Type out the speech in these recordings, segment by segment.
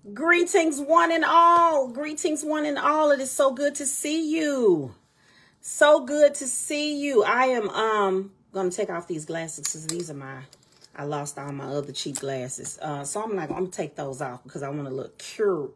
Greetings, one and all. Greetings, one and all. It is so good to see you. So good to see you. I am gonna take off these glasses because these are I lost all my other cheap glasses. So I'm gonna take those off because I want to look cute.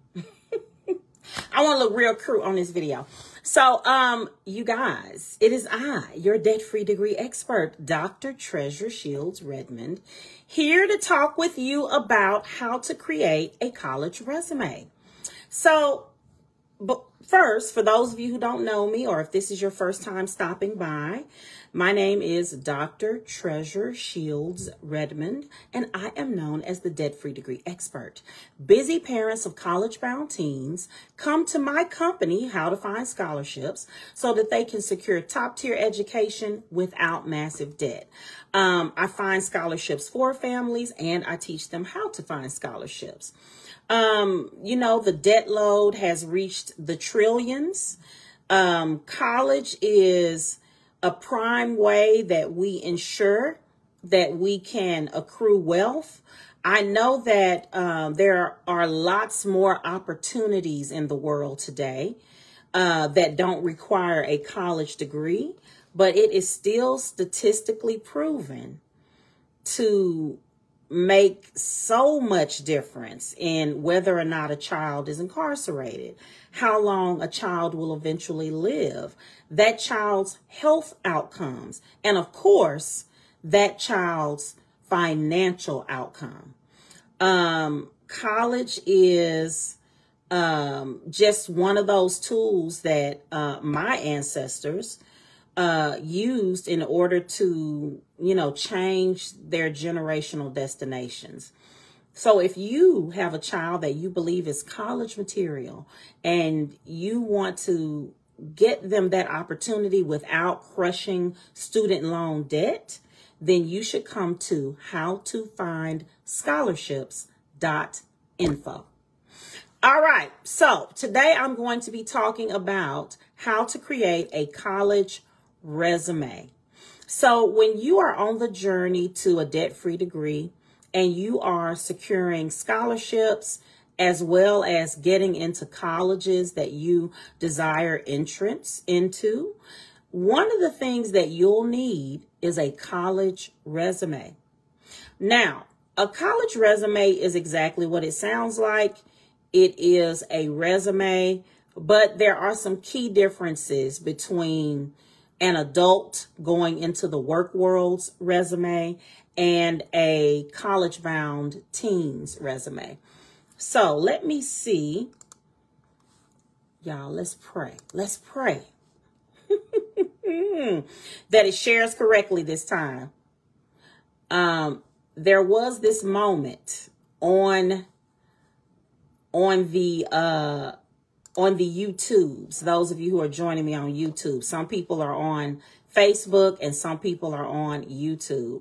I want to look real cute on this video. So, you guys, it is I, your debt-free degree expert, Dr. Treasure Shields Redmond, here to talk with you about how to create a college resume. So, but first, for those of you who don't know me, or if this is your first time stopping by, my name is Dr. Treasure Shields Redmond, and I am known as the Debt-Free Degree Expert. Busy parents of college-bound teens come to my company, How to Find Scholarships, so that they can secure top-tier education without massive debt. I find scholarships for families, and I teach them how to find scholarships. You know, the debt load has reached the trillions. College is a prime way that we ensure that we can accrue wealth. I know that there are lots more opportunities in the world today that don't require a college degree, but it is still statistically proven to make so much difference in whether or not a child is incarcerated, how long a child will eventually live, that child's health outcomes, and of course, that child's financial outcome. College is just one of those tools that my ancestors used in order to, change their generational destinations. So if you have a child that you believe is college material and you want to get them that opportunity without crushing student loan debt, then you should come to howtofindscholarships.info. All right, so today I'm going to be talking about how to create a college resume. So when you are on the journey to a debt-free degree and you are securing scholarships as well as getting into colleges that you desire entrance into, one of the things that you'll need is a college resume. Now, a college resume is exactly what it sounds like. It is a resume, but there are some key differences between an adult going into the work world's resume and a college-bound teen's resume. So let me see. Y'all, let's pray. Let's pray that it shares correctly this time. There was this moment on the YouTubes, those of you who are joining me on YouTube. Some people are on Facebook and some people are on YouTube,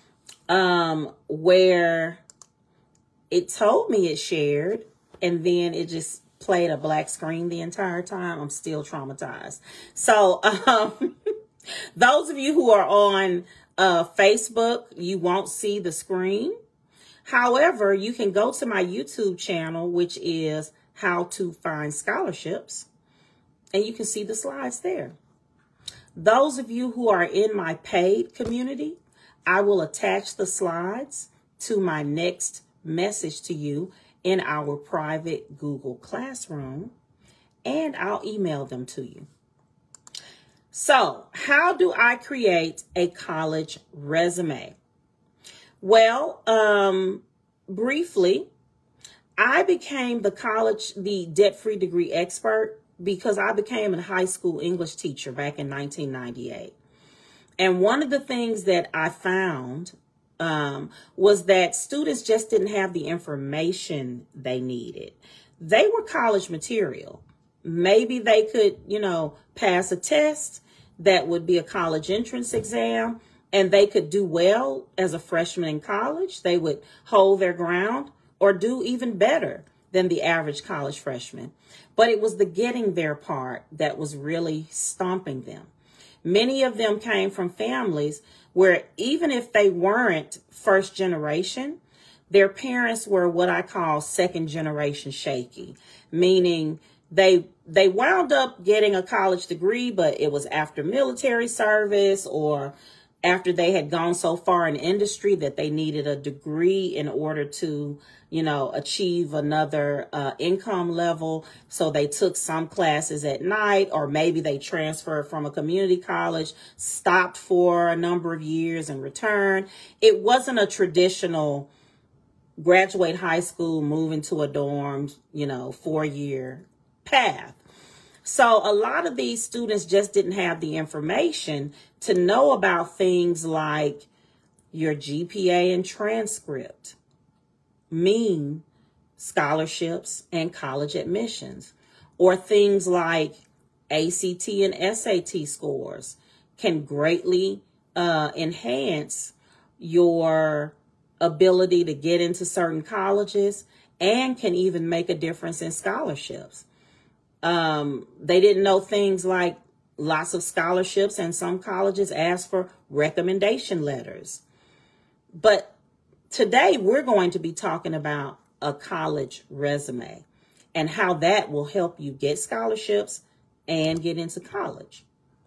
where it told me it shared and then it just played a black screen the entire time. I'm still traumatized. So those of you who are on Facebook, you won't see the screen. However, you can go to my YouTube channel, which is How to Find Scholarships, and you can see the slides there. Those of you who are in my paid community, I will attach the slides to my next message to you in our private Google Classroom, and I'll email them to you. So, how do I create a college resume? Well, briefly, I became the debt-free degree expert because I became a high school English teacher back in 1998. And one of the things that I found was that students just didn't have the information they needed. They were college material. Maybe they could, pass a test that would be a college entrance exam, and they could do well as a freshman in college. They would hold their ground or do even better than the average college freshman. But it was the getting there part that was really stomping them. Many of them came from families where even if they weren't first generation, their parents were what I call second generation shaky, meaning they wound up getting a college degree, but it was after military service or after they had gone so far in industry that they needed a degree in order to, achieve another income level. So they took some classes at night, or maybe they transferred from a community college, stopped for a number of years and returned. It wasn't a traditional graduate high school, move into a dorm, 4-year path. So a lot of these students just didn't have the information to know about things like your GPA and transcript, mean scholarships and college admissions, or things like ACT and SAT scores can greatly enhance your ability to get into certain colleges and can even make a difference in scholarships. They didn't know things like lots of scholarships and some colleges ask for recommendation letters. But today we're going to be talking about a college resume and how that will help you get scholarships and get into college.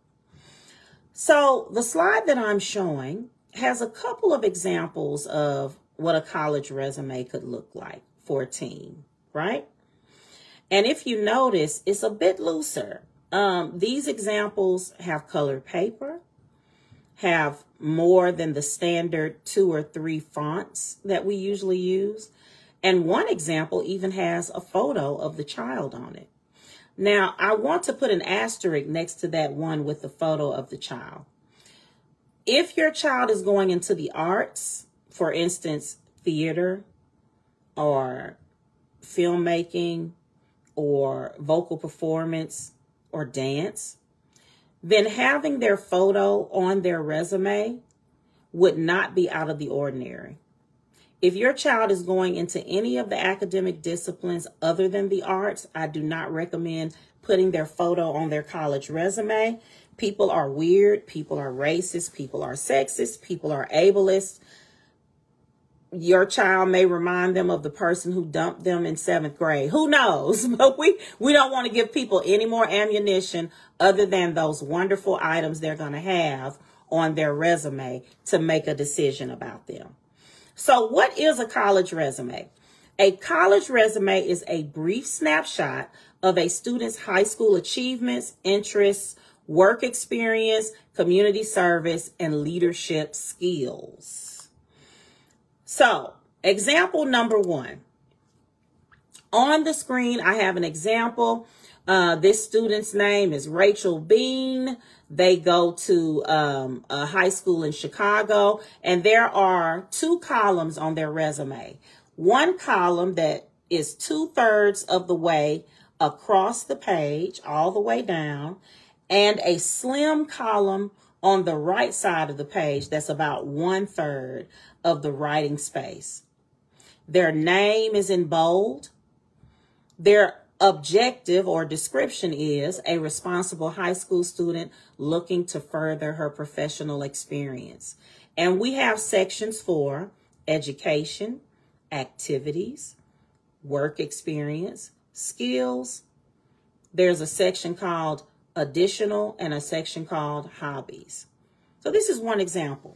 So the slide that I'm showing has a couple of examples of what a college resume could look like for a teen, right? And if you notice, it's a bit looser. These examples have colored paper, have more than the standard 2 or 3 fonts that we usually use. And one example even has a photo of the child on it. Now, I want to put an asterisk next to that one with the photo of the child. If your child is going into the arts, for instance, theater or filmmaking, or vocal performance or dance, then having their photo on their resume would not be out of the ordinary. If your child is going into any of the academic disciplines other than the arts, I do not recommend putting their photo on their college resume. People are weird, people are racist, people are sexist, people are ableist. Your child may remind them of the person who dumped them in 7th grade. Who knows? But we don't want to give people any more ammunition other than those wonderful items they're going to have on their resume to make a decision about them. So what is a college resume? A college resume is a brief snapshot of a student's high school achievements, interests, work experience, community service, and leadership skills. So, example number 1. On the screen, I have an example. This student's name is Rachel Bean. They go to a high school in Chicago, and there are 2 columns on their resume. One column that is 2/3 of the way across the page, all the way down, and a slim column on the right side of the page that's about 1/3 of the writing space. Their name is in bold. Their objective or description is a responsible high school student looking to further her professional experience. And we have sections for education, activities, work experience, skills. There's a section called additional and a section called hobbies. So this is one example.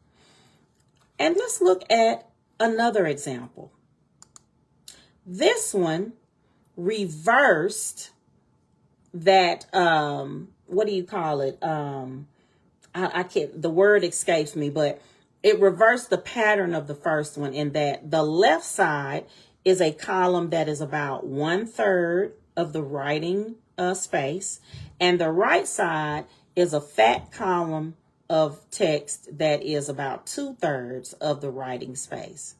And let's look at another example. This one reversed that, what do you call it? I can't, the word escapes me, but it reversed the pattern of the first one in that the left side is a column that is about 1/3 of the writing space, and the right side is a fat column of text that is about 2/3 of the writing space.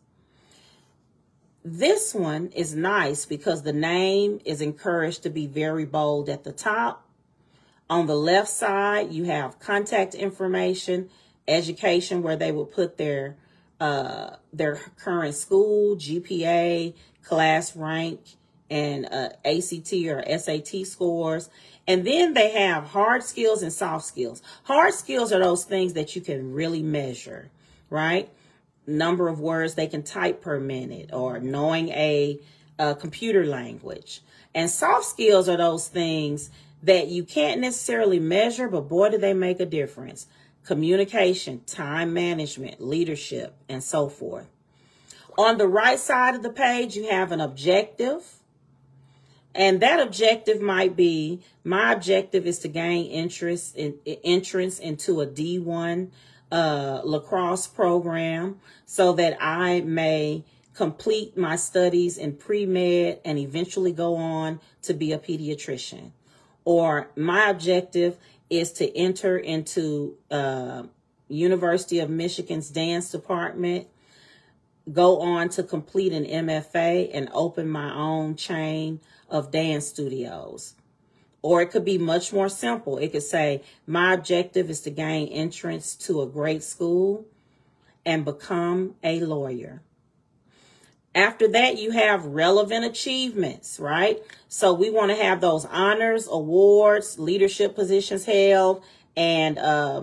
This one is nice because the name is encouraged to be very bold at the top. On the left side, you have contact information, education, where they will put their current school, GPA, class rank, and ACT or SAT scores. And then they have hard skills and soft skills. Hard skills are those things that you can really measure, right? number of words they can type per minute, or knowing a computer language. And soft skills are those things that you can't necessarily measure, but boy, do they make a difference. Communication, time management, leadership, and so forth. On the right side of the page, you have an objective. And that objective might be, my objective is to gain entrance into a D1 lacrosse program so that I may complete my studies in pre-med and eventually go on to be a pediatrician. Or my objective is to enter into University of Michigan's dance department, go on to complete an MFA and open my own chain of dance studios. Or it could be much more simple. It could say, my objective is to gain entrance to a great school and become a lawyer. After that, you have relevant achievements, right? So we want to have those honors, awards, leadership positions held, and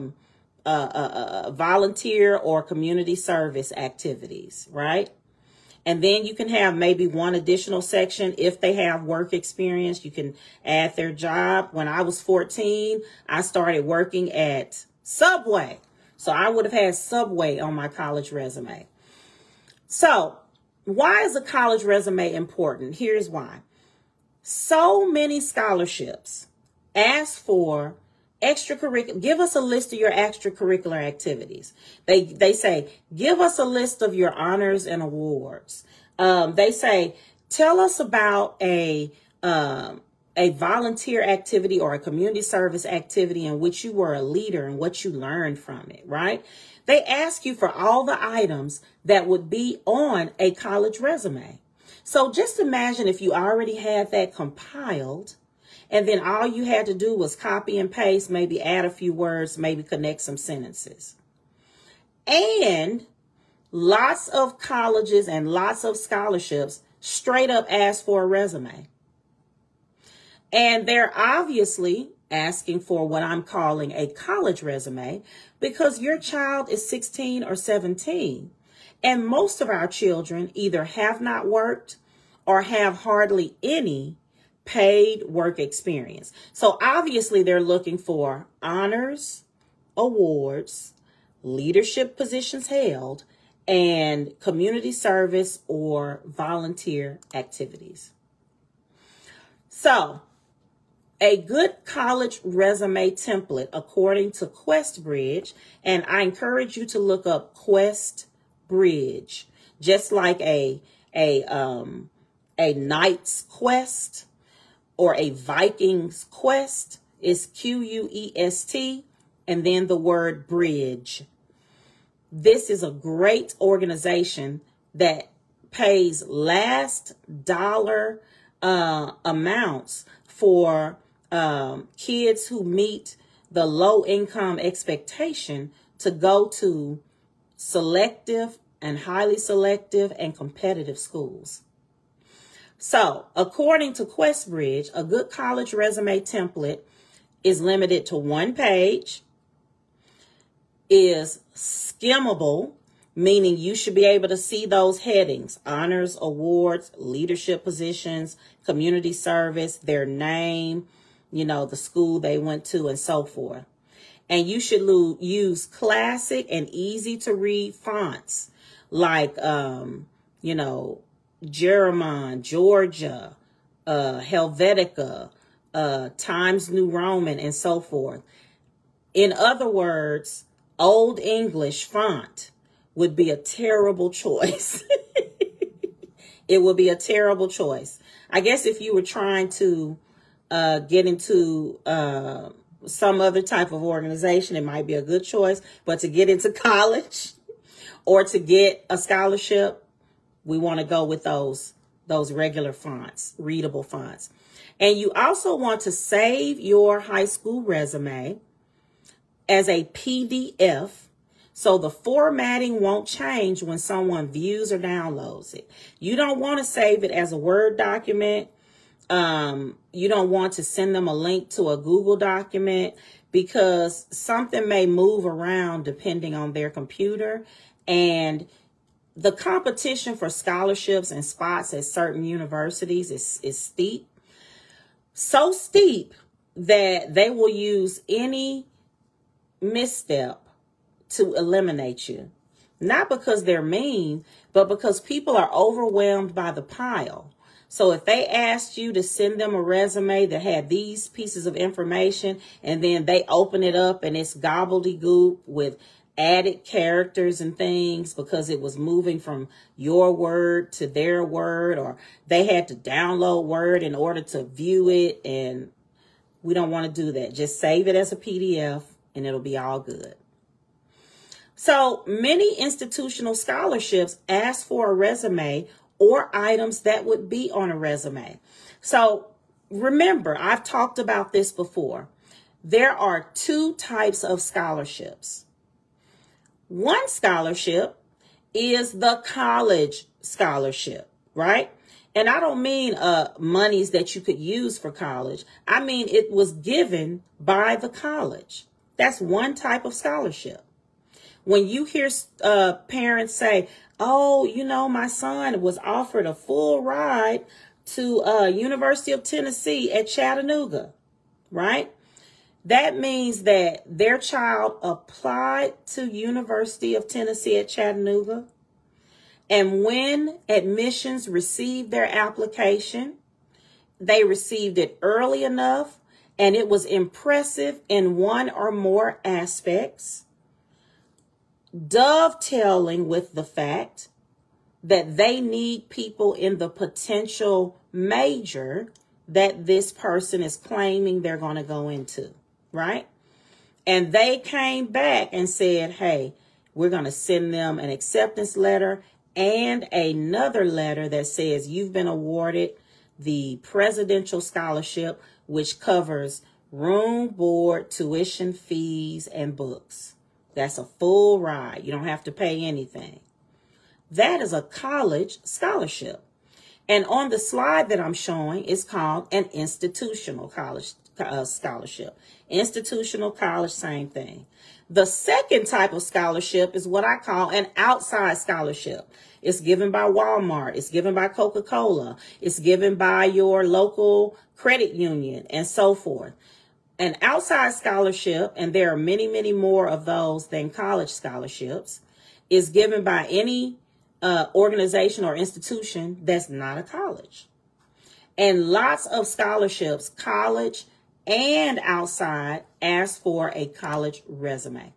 volunteer or community service activities, right? And then you can have maybe one additional section. If they have work experience, you can add their job. When I was 14, I started working at Subway. So I would have had Subway on my college resume. So why is a college resume important? Here's why. So many scholarships ask for extracurricular. Give us a list of your extracurricular activities. They say, give us a list of your honors and awards. They say, tell us about a volunteer activity or a community service activity in which you were a leader and what you learned from it, right? They ask you for all the items that would be on a college resume. So just imagine if you already had that compiled, and then all you had to do was copy and paste, maybe add a few words, maybe connect some sentences. And lots of colleges and lots of scholarships straight up ask for a resume. And they're obviously asking for what I'm calling a college resume because your child is 16 or 17. And most of our children either have not worked or have hardly any paid work experience. So obviously they're looking for honors, awards, leadership positions held, and community service or volunteer activities. So a good college resume template, according to QuestBridge, and I encourage you to look up QuestBridge, just like a knight's quest or a Viking's quest is QUEST, and then the word bridge. This is a great organization that pays last dollar amounts for kids who meet the low income expectation to go to selective and highly selective and competitive schools. So according to QuestBridge, a good college resume template is limited to 1 page, is skimmable, meaning you should be able to see those headings: honors, awards, leadership positions, community service, their name, the school they went to, and so forth. And you should use classic and easy to read fonts like, Jeremiah, Georgia, Helvetica, Times New Roman, and so forth. In other words, Old English font would be a terrible choice. It would be a terrible choice. I guess if you were trying to get into some other type of organization, it might be a good choice. But to get into college or to get a scholarship, we want to go with those regular fonts, readable fonts. And you also want to save your high school resume as a PDF, so the formatting won't change when someone views or downloads it. You don't want to save it as a Word document. You don't want to send them a link to a Google document because something may move around depending on their computer, and the competition for scholarships and spots at certain universities is steep. So steep that they will use any misstep to eliminate you. Not because they're mean, but because people are overwhelmed by the pile. So if they asked you to send them a resume that had these pieces of information, and then they open it up and it's gobbledygook with added characters and things because it was moving from your Word to their Word, or they had to download Word in order to view it, and we don't want to do that. Just save it as a PDF and it'll be all good. So many institutional scholarships ask for a resume or items that would be on a resume. So remember, I've talked about this before. There are two types of scholarships. One scholarship is the college scholarship, right? And I don't mean monies that you could use for college. I mean, it was given by the college. That's one type of scholarship. When you hear parents say, oh, you know, my son was offered a full ride to University of Tennessee at Chattanooga, right? That means that their child applied to University of Tennessee at Chattanooga. And when admissions received their application, they received it early enough and it was impressive in one or more aspects, dovetailing with the fact that they need people in the potential major that this person is claiming they're going to go into, right? And they came back and said, hey, we're going to send them an acceptance letter and another letter that says you've been awarded the presidential scholarship, which covers room, board, tuition, fees, and books. That's a full ride. You don't have to pay anything. That is a college scholarship. And on the slide that I'm showing, it's called an institutional college scholarship. Institutional college, same thing. The second type of scholarship is what I call an outside scholarship. It's given by Walmart. It's given by Coca-Cola. It's given by your local credit union and so forth. An outside scholarship, and there are many, many more of those than college scholarships, is given by any organization or institution that's not a college. And lots of scholarships, college and outside, ask for a college resume.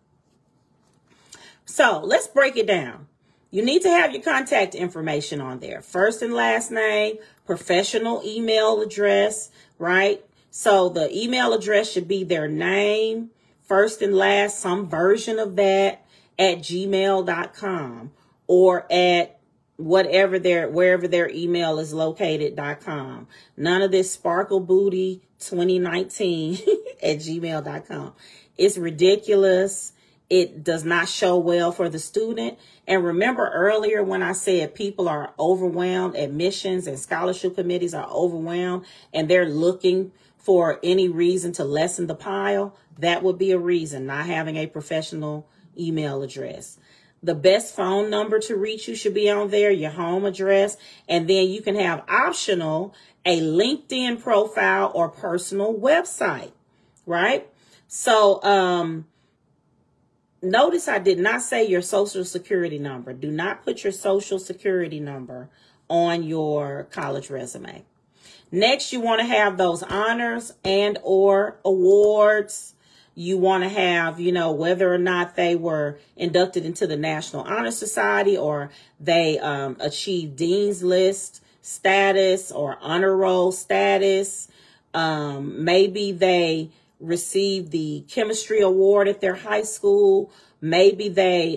So let's break it down. You need to have your contact information on there. First and last name, professional email address, right? So the email address should be their name, first and last, some version of that, at gmail.com or at wherever their email is located.com. None of this Sparkle Booty 2019 at gmail.com. It's ridiculous. It does not show well for the student. And remember earlier when I said people are overwhelmed, admissions and scholarship committees are overwhelmed, and they're looking for any reason to lessen the pile? That would be a reason, not having a professional email address. The best phone number to reach you should be on there, your home address, and then you can have optional a LinkedIn profile or personal website, right? So notice I did not say your social security number. Do not put your social security number on your college resume. Next, you want to have those honors and or awards. You want to have, whether or not they were inducted into the National Honor Society or they achieved Dean's List status or honor roll status. Maybe they received the chemistry award at their high school. Maybe they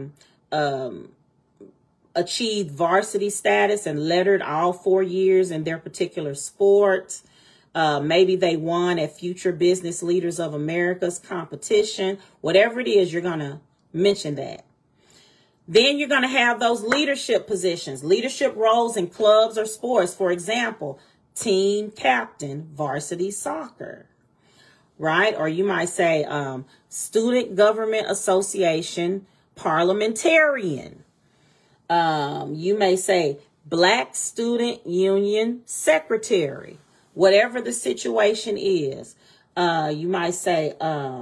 achieved varsity status and lettered all 4 years in their particular sport. Maybe they won at Future Business Leaders of America's competition. Whatever it is, you're going to mention that. Then you're going to have those leadership positions, leadership roles in clubs or sports. For example, team captain, varsity soccer, right? Or you might say Student Government Association parliamentarian. You may say Black Student Union Secretary, whatever the situation is. You might say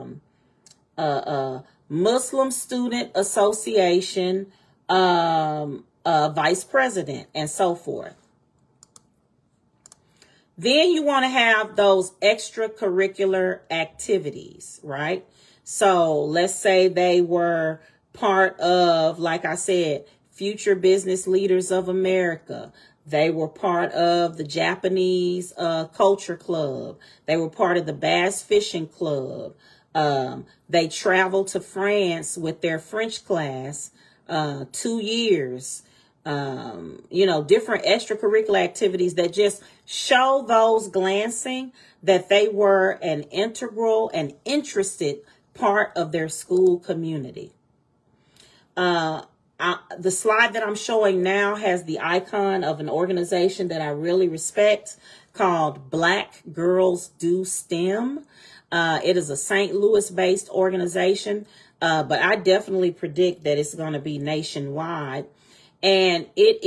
Muslim Student Association Vice President, and so forth. Then you want to have those extracurricular activities, right? So let's say they were part of, like I said, Future Business Leaders of America. They were part of the Japanese Culture Club. They were part of the Bass Fishing Club. They traveled to France with their French class 2 years. Different extracurricular activities that just show those glancing that they were an integral and interested part of their school community. The slide that I'm showing now has the icon of an organization that I really respect called Black Girls Do STEM. It is a St. Louis-based organization, but I definitely predict that it's going to be nationwide. And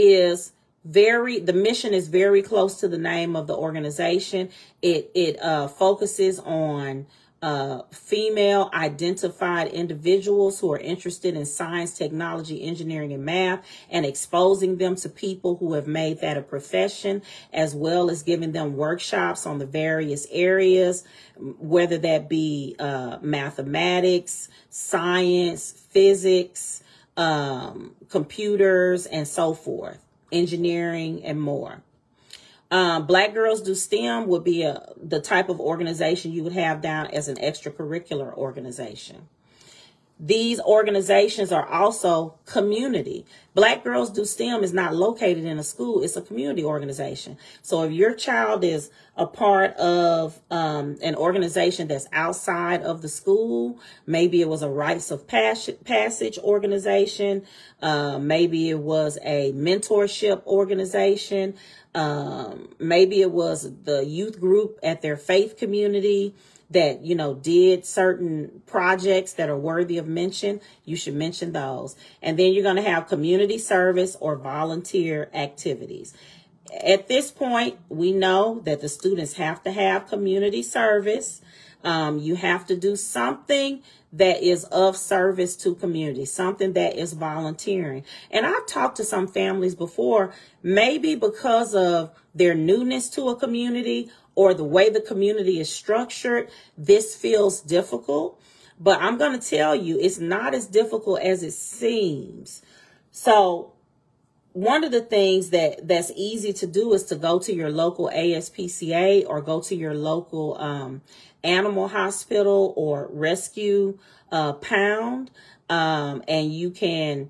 the mission is very close to the name of the organization. It focuses on female identified individuals who are interested in science, technology, engineering, and math, and exposing them to people who have made that a profession, as well as giving them workshops on the various areas, whether that be mathematics, science, physics, computers, and so forth, engineering, and more. Black Girls Do STEM would be the type of organization you would have down as an extracurricular organization. These organizations are also community. Black Girls Do STEM is not located in a school. It's a community organization. So if your child is a part of an organization that's outside of the school, maybe it was a rites of passage organization, maybe it was a mentorship organization, maybe it was the youth group at their faith community that, did certain projects that are worthy of mention, you should mention those. And then you're going to have community service or volunteer activities. At this point, we know that the students have to have community service. You have to do something that is of service to community, something that is volunteering. And I've talked to some families before, maybe because of their newness to a community or the way the community is structured, this feels difficult. But I'm going to tell you, it's not as difficult as it seems. So one of the things that's easy to do is to go to your local ASPCA or go to your local animal hospital or rescue pound, and you can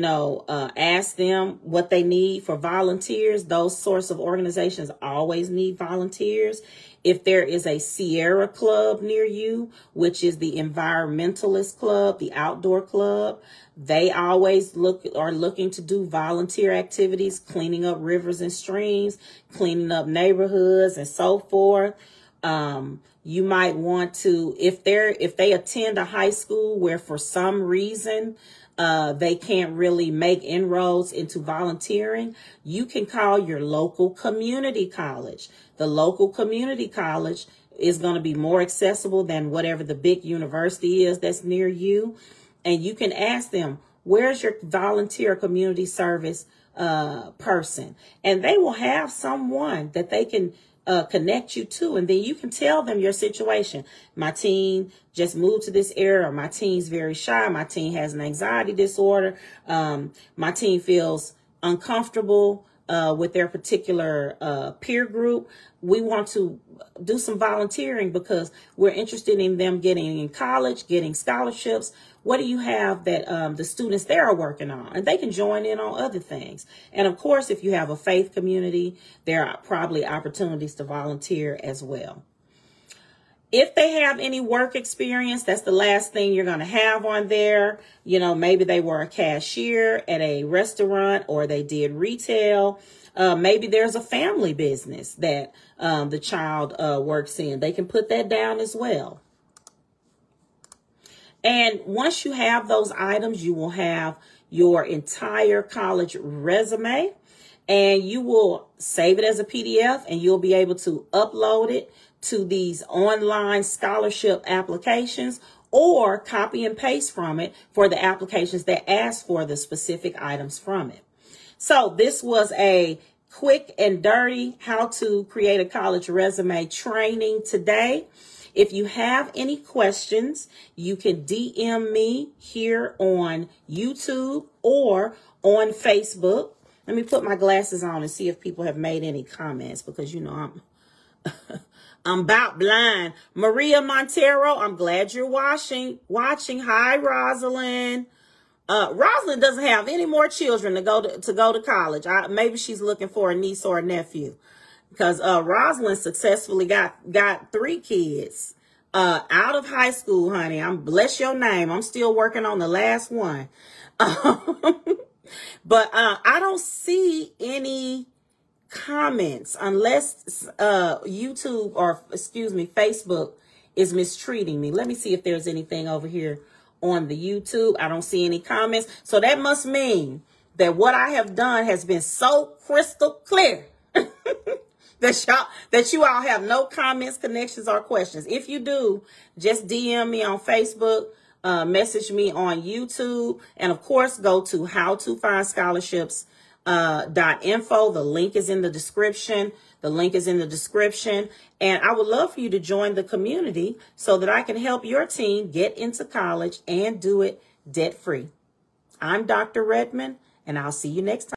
ask them what they need for volunteers. Those sorts of organizations always need volunteers. If there is a Sierra Club near you, which is the environmentalist club, the outdoor club, they always are looking to do volunteer activities, cleaning up rivers and streams, cleaning up neighborhoods, and so forth. You might want to, if they attend a high school where for some reason they can't really make inroads into volunteering, you can call your local community college. The local community college is going to be more accessible than whatever the big university is that's near you. And you can ask them, where's your volunteer community service person? And they will have someone that they can connect you to, and then you can tell them your situation. My teen just moved to this area, or my teen's very shy, my teen has an anxiety disorder, my teen feels uncomfortable with their particular peer group. We want to do some volunteering because we're interested in them getting in college, getting scholarships. What do you have that the students there are working on? And they can join in on other things. And of course, if you have a faith community, there are probably opportunities to volunteer as well. If they have any work experience, that's the last thing you're going to have on there. Maybe they were a cashier at a restaurant or they did retail. Maybe there's a family business that the child works in. They can put that down as well. And once you have those items, you will have your entire college resume, and you will save it as a PDF, and you'll be able to upload it to these online scholarship applications, or copy and paste from it for the applications that ask for the specific items from it. So this was a quick and dirty how to create a college resume training today. If you have any questions, you can DM me here on YouTube or on Facebook. Let me put my glasses on and see if people have made any comments, because you know I'm about blind. Maria Montero, I'm glad you're watching. Hi, Rosalind. Rosalind doesn't have any more children to go to college. Maybe she's looking for a niece or a nephew, because Rosalind successfully got 3 kids out of high school, honey. Bless your name. I'm still working on the last one. But I don't see any comments unless YouTube or Facebook is mistreating me. Let me see if there's anything over here on the YouTube. I don't see any comments. So that must mean that what I have done has been so crystal clear that you all have no comments, connections, or questions. If you do, just DM me on Facebook, message me on YouTube, and of course go to howtofindscholarships.info. The link is in the description. And I would love for you to join the community so that I can help your team get into college and do it debt-free. I'm Dr. Redmond, and I'll see you next time.